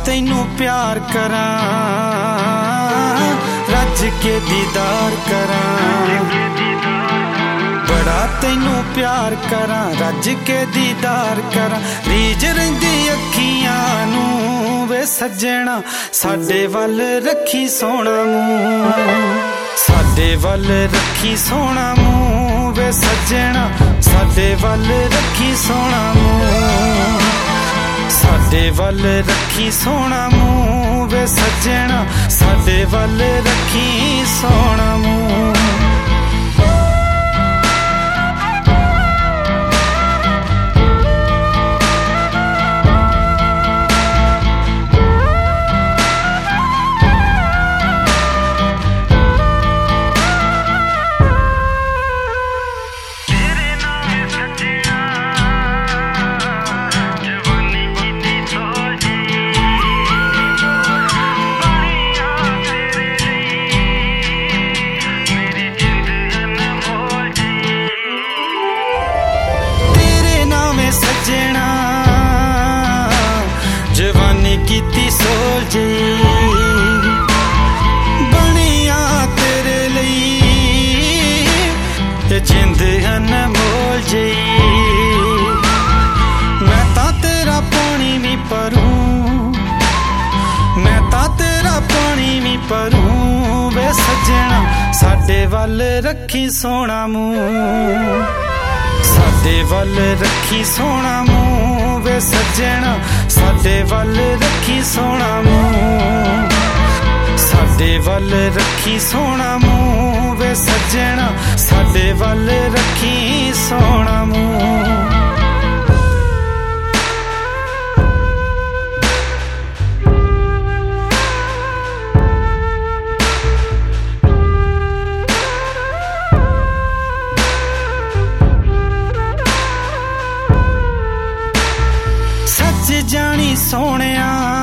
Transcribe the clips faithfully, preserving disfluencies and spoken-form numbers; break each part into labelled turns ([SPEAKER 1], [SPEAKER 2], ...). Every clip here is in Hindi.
[SPEAKER 1] तैनू प्यार करां, रज के दीदार करां। बड़ा तैनू प्यार करां, रज के दीदार करां। रीज रहिंदी अखियां नू वे सज्जणा, साडे वल रखी सोहणा मूं। साडे वल रखी सोहणा मूं वे सज्जणा, साडे वल रखी सोहणा मूं। साडे वल रखी सोहणा मूं वे सज्जणा, साडे वल रखी सोहणा मूं। जवानी कीती सोल जी बनिया तेरे लिए, जिंद अनमोल जी। मैं ता तेरा पानी भी भरूं, मैं ता तेरा पानी भी भरूं वे सज्जणा, साडे वल रखी सोहणा मूं। साडे वल रखी सोहणा मूं वे सज्जणा, साडे वल रखी सोहणा मूं। साडे वल रखी सोहणा मूं वे सज्जणा, साडे वल रखी सोहणा मूं। जानी सोहणिया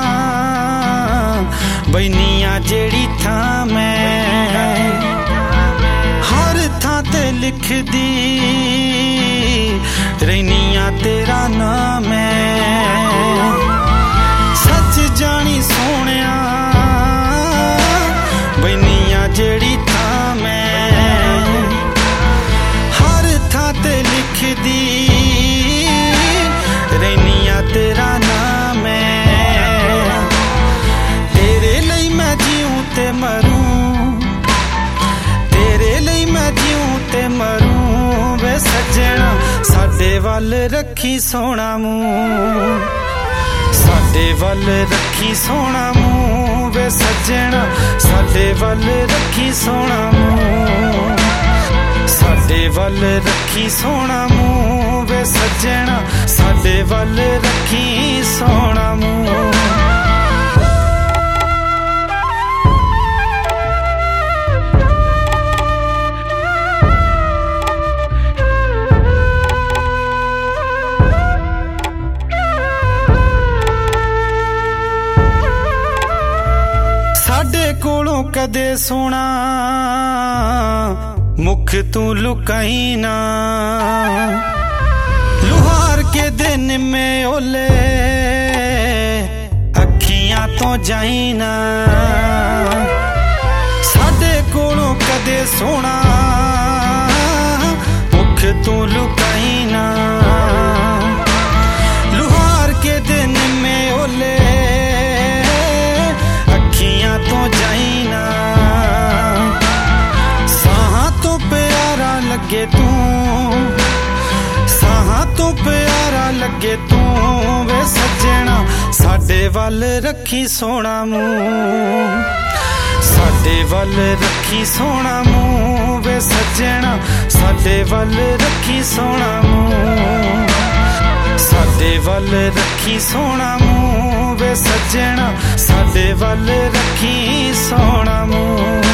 [SPEAKER 1] बैनिया जेड़ी थां मैं, हर थां ते लिख दी रहनिया तेरा नाम है। सच जानी सोहणिया बैनिया जेड़ी थां मैं, हर थां ते लिख दी रहनिया तेरा नाम है। तेरे लई मैं जीऊं ते मरूं, तेरे लई मैं जीऊं ते मरूं वे सज्जणा, साडे वल रखी सोहणा मूं। साडे वल रखी सोहणा मूं वे सज्जणा, साडे वल रखी सोहणा मूं। साडे वल रखी सोहणा मूं वे सज्जणा, साडे वल रखी सोहणा मूं। साडे कोलों कदे सोहणा मुख तू लुकाई ना, लुहार के दिन में ओले अखियां तो जाई ना। साडे कोलों कदे सोहणा मुख तू लुकाई ना, लुहार के दिन में ओले अखियां तो जाई ना। लगे तू साहां तो प्यारा लगे तू वे सज्जणा, साडे वल रखी सोहणा मूं। साडे वल रखी सोहणा मूं वे सज्जणा, साडे वल रखी सोहणा मूं। साडे वल रखी सोहणा मूं वे सज्जणा, साडे वल रखी सोहणा मूं।